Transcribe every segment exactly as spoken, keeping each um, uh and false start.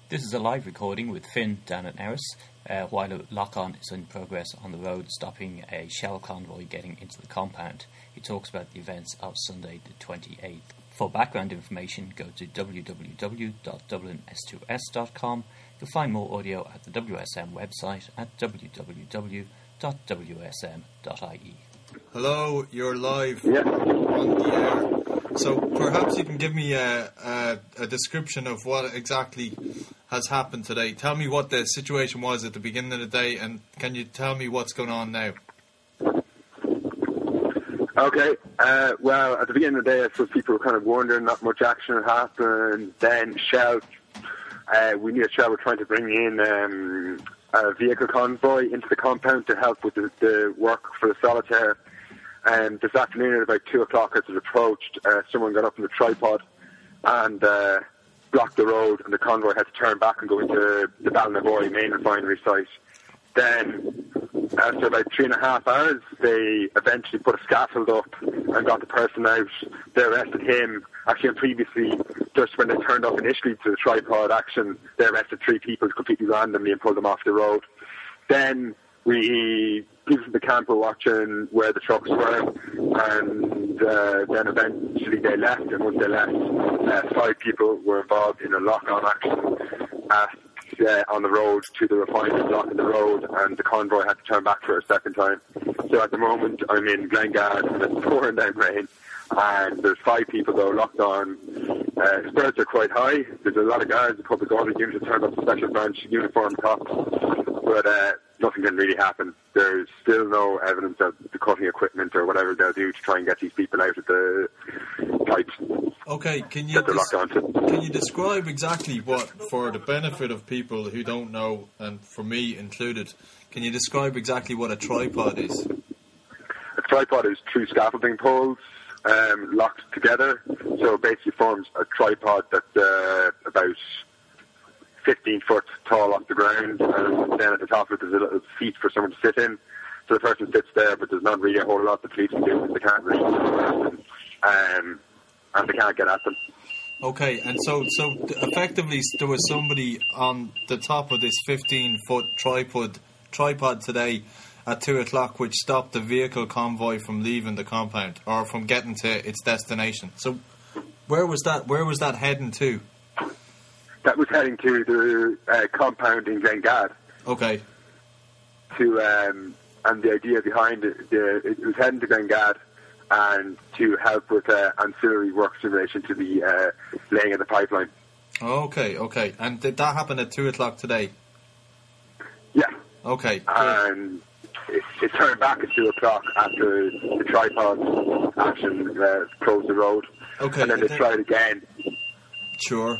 This is a live recording with Finn down at Erris, uh, while a lock-on is in progress on the road, stopping a shell convoy getting into the compound. He talks about the events of Sunday the twenty-eighth. For background information, go to w w w dot dublin s two s dot com. You'll find more audio at the W S M website at w w w dot w s m dot i e. Hello, you're live yeah. on the air. So perhaps you can give me a, a, a description of what exactly has happened today. Tell me what the situation was at the beginning of the day, and can you tell me what's going on now? Okay, uh, well, at the beginning of the day, I suppose people were kind of wondering not much action had happened. Then Shell, uh, we knew that Shell were trying to bring in um, a vehicle convoy into the compound to help with the, the work for the solitaire. And this afternoon at about two o'clock as it approached, uh, someone got up in the tripod and uh, blocked the road, and the convoy had to turn back and go into the Ballinavoy main refinery site. Then, after about three and a half hours, they eventually put a scaffold up and got the person out. They arrested him. Actually, and previously, just when they turned up initially to the tripod action, they arrested three people completely randomly and pulled them off the road. Then we, people from the camp were watching where the trucks were, and uh, then eventually they left, and once they left, uh, five people were involved in a lock-on action at Uh, on the road to the refinery, blocking the road, and the convoy had to turn back for a second time. So at the moment I'm in Glengard and it's pouring down rain, and there's five people though locked on. Uh, spirits are quite high. There's a lot of guards, the public order units have turned up, special branch uniform cops, but uh, nothing can really happen. There's still no evidence of the cutting equipment or whatever they'll do to try and get these people out of the pipes. Okay, can you des- can you describe exactly what, for the benefit of people who don't know, and for me included, can you describe exactly what a tripod is? A tripod is two scaffolding poles um, locked together, so it basically forms a tripod that's uh, about fifteen foot tall off the ground, and then at the top of it there's a little seat for someone to sit in. So the person sits there, but there's not really a whole lot the police can do because they can't really see the person, um, and they can't get at them. Okay, and so so effectively there was somebody on the top of this fifteen foot tripod tripod today at two o'clock which stopped the vehicle convoy from leaving the compound or from getting to its destination. So where was that where was that heading to? That was heading to the uh, compound in Glengard. Okay. To um, and the idea behind it, the, it was heading to Glengard and to help with uh, ancillary works in relation to the uh, laying of the pipeline. Okay, okay. And did that happen at two o'clock today? Yeah. Okay. And it, it turned back at two o'clock after the tripod action uh, closed the road. Okay. And then they then, tried again. Sure.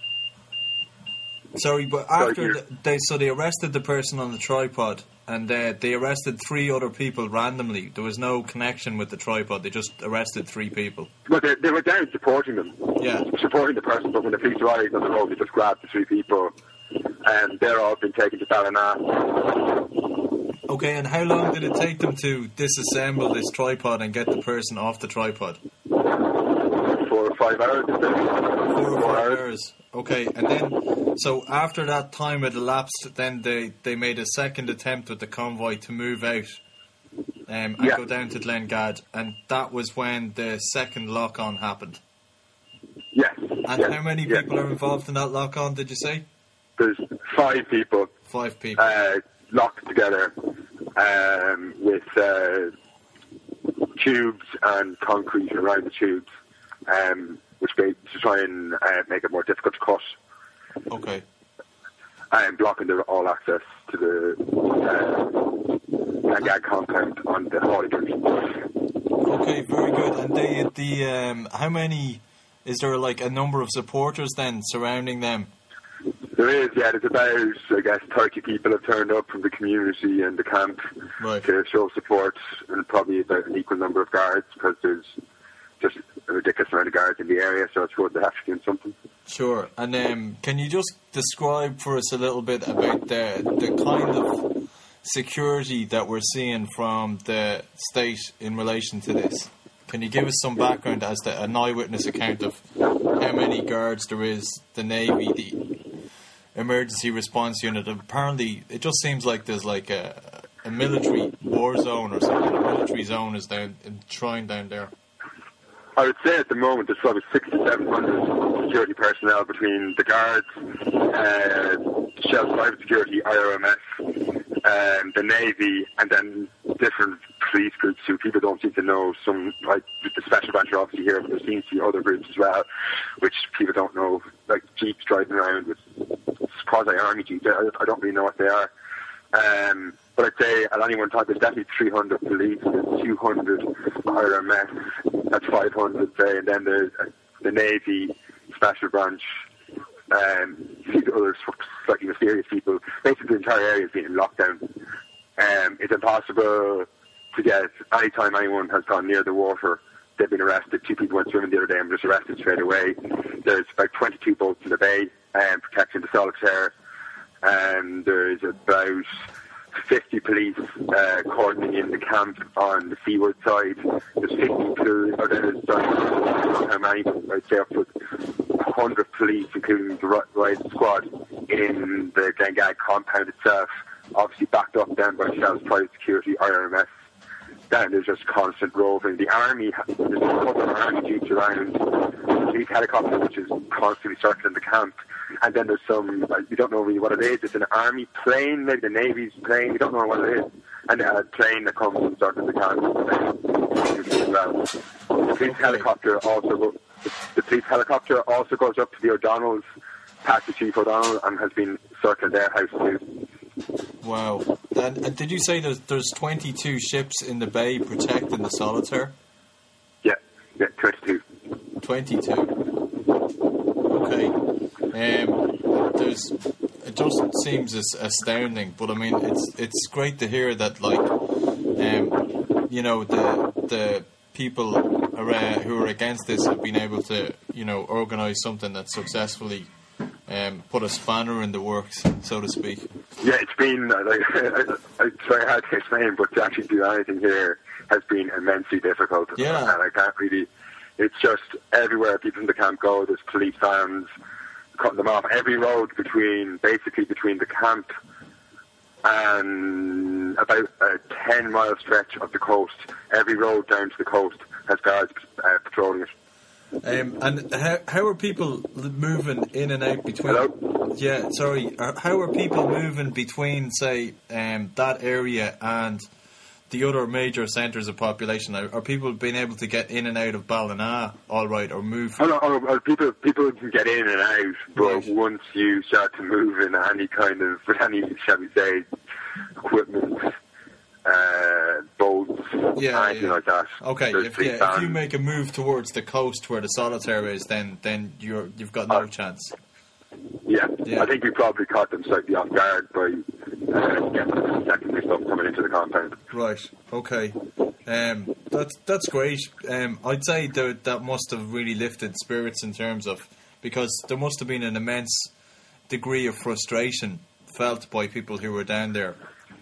Sorry, but after Sorry, the, they so they arrested the person on the tripod, and uh, they arrested three other people randomly. There was no connection with the tripod. They just arrested three people. Well, they, they were down supporting them. Yeah. Supporting the person, but when the police arrived on the road, they just grabbed the three people, and they're all been taken to Ballina. Okay, and how long did it take them to disassemble this tripod and get the person off the tripod? Four or five hours. Four or five hours. Okay, and then, so after that time had elapsed, then they, they made a second attempt with the convoy to move out um, and yeah. go down to Glengard, and that was when the second lock-on happened. Yes. And yes. how many yes. people are involved in that lock-on, did you say? There's five people. Five people. Uh, locked together um, with uh, tubes and concrete around the tubes. Um, which they to try and uh, make it more difficult to cut. Okay. And blocking the, all access to the uh, Glengard compound on the Hawley Junction. Okay, very good. And they, the um, how many, is there like a number of supporters then surrounding them? There is, yeah. There's about, I guess, thirty people have turned up from the community and the camp right. to show support, and probably about an equal number of guards, because there's just a ridiculous amount of guards in the area, so it's good to have to do something. Sure. And um, can you just describe for us a little bit about the the kind of security that we're seeing from the state in relation to this? Can you give us some background as to an eyewitness account of how many guards there is, the Navy, the emergency response unit. Apparently, it just seems like there's like a, a military war zone or something. A military zone is down enshrined down there. I would say at the moment there's probably six to seven hundred security personnel between the guards, uh, Shell Private Security, I R M S, um, the Navy, and then different police groups who people don't seem to know. Some, like the Special Branch are obviously here, but there seems to be other groups as well, which people don't know, like jeeps driving around with quasi-army jeeps. I, I don't really know what they are. Um, but I'd say at any one time there's definitely three hundred police, there's two hundred I R M S, that's five hundred, say, and then there's uh, the Navy, Special Branch, um, other slightly mysterious people. Basically, the entire area is being in lockdown. Um, it's impossible to get, any time anyone has gone near the water, they've been arrested. Two people went swimming the other day and were just arrested straight away. There's about twenty-two boats in the bay um, protecting the solitaire. And there's about fifty police uh, cordoning in the camp on the seaward side. There's fifty police, or there's, I don't know how many, I'd say up to one hundred police, including the riot squad, in the Glengag compound itself, obviously backed up then by Shell's Private Security, I R M S. Then there's just constant roving. The army, there's a couple of army jeeps around, the police helicopter, which is constantly circling the camp. And then there's some, like, we don't know really what it is. It's an army plane, maybe the Navy's plane, we don't know what it is. And a plane that comes and circles the camp. The police helicopter also go, the police helicopter also goes up to the O'Donnell's, past the Chief O'Donnell, and has been circling their house too. Wow. And, and did you say there's, there's twenty-two ships in the bay protecting the solitaire? Yeah, yeah, twenty-two. twenty-two. Okay. Um, there's, it just seems as astounding, but I mean, it's it's great to hear that, like, um, you know, the the people around, who are against this have been able to, you know, organise something that successfully um, put a spanner in the works, so to speak. Yeah, it's been, like, it's very hard to explain, but to actually do anything here has been immensely difficult. Yeah. And I can't really, it's just everywhere people in the camp go, there's police vans cutting them off. Every road between, basically between the camp and about a ten mile stretch of the coast, every road down to the coast has guards uh, patrolling it. Um, and how how are people moving in and out between? Hello? Yeah, sorry. Are, how are people moving between, say, um, that area and the other major centres of population? Are, are people being able to get in and out of Ballina all right, or move? Oh, no, oh, oh, people people can get in and out, but Right. once you start to move in any kind of, any, shall we say, equipment, uh, boats, Yeah, anything yeah. like that. Okay, there's if, police yeah, if you vans. make a move towards the coast where the solitaire is, then then you're you've got no Uh, chance. Yeah. Yeah. I think we probably caught them slightly off guard by uh, getting some secondary stuff coming into the compound. Right. Okay. Um, that's that's great. Um, I'd say that that must have really lifted spirits in terms of, because there must have been an immense degree of frustration felt by people who were down there.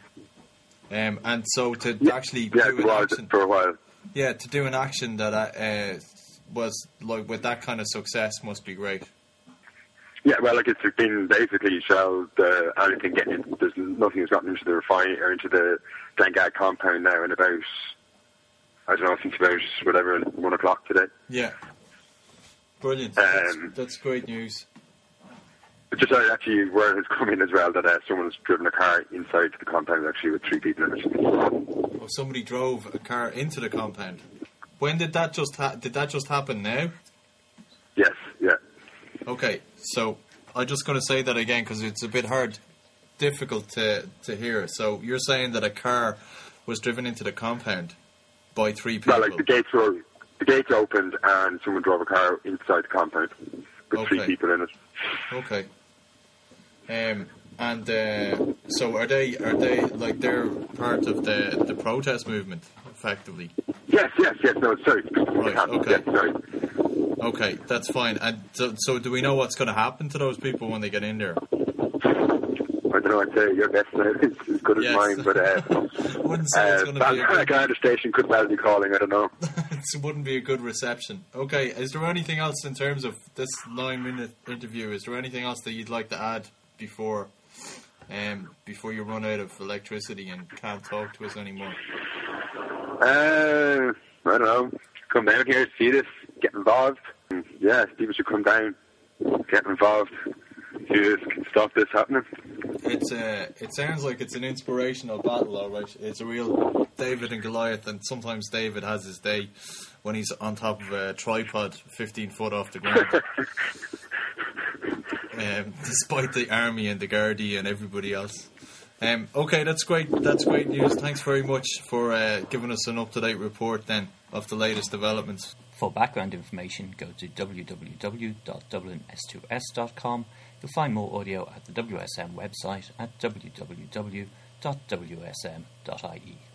Um, and so to Yeah, actually yeah, do it an was action, for a while. yeah, to do an action that uh, was like with that kind of success must be great. Yeah, well, like it's been basically Shell, the, anything getting in, there's nothing has gotten into the refinery or into the Glengag compound now in about, I don't know, since about whatever, one o'clock today. Yeah. Brilliant. Um, that's, that's great news. But just uh, actually, word has come in as well that uh, someone has driven a car inside the compound actually with three people in it. Well, somebody drove a car into the compound. When did that just ha- did that just happen now? Yes, yeah. Okay, so I'm just going to say that again because it's a bit hard, difficult to to hear. So you're saying that a car was driven into the compound by three people? Well, like the gates were, the gates opened and someone drove a car inside the compound with three Okay. people in it. Okay. Um, and uh, so are they? Are they like they're part of the the protest movement, effectively? Yes, yes, yes. No, sorry. Right, okay. Yes, sorry. Okay, that's fine. And so, so do we know what's going to happen to those people when they get in there? I don't know. I'd say your guess is as good as Yes. mine, but uh, I wouldn't say it's uh, going to be a good, Garda station could well be calling. I don't know. it wouldn't be a good reception. Okay, is there anything else in terms of this nine-minute interview? Is there anything else that you'd like to add before um, before you run out of electricity and can't talk to us anymore? Uh, I don't know. Come down here, see this, get involved. Yeah, people should come down, get involved, see this, can stop this happening. It's uh, it sounds like it's an inspirational battle, all right. It's a real David and Goliath, and sometimes David has his day when he's on top of a tripod fifteen foot off the ground. um, despite the army and the Gardaí and everybody else. Um, okay, that's great. That's great news. Thanks very much for uh, giving us an up-to-date report then of the latest developments. For background information, go to w w w dot dublin s two s dot com. You'll find more audio at the W S M website at w w w dot w s m dot i e.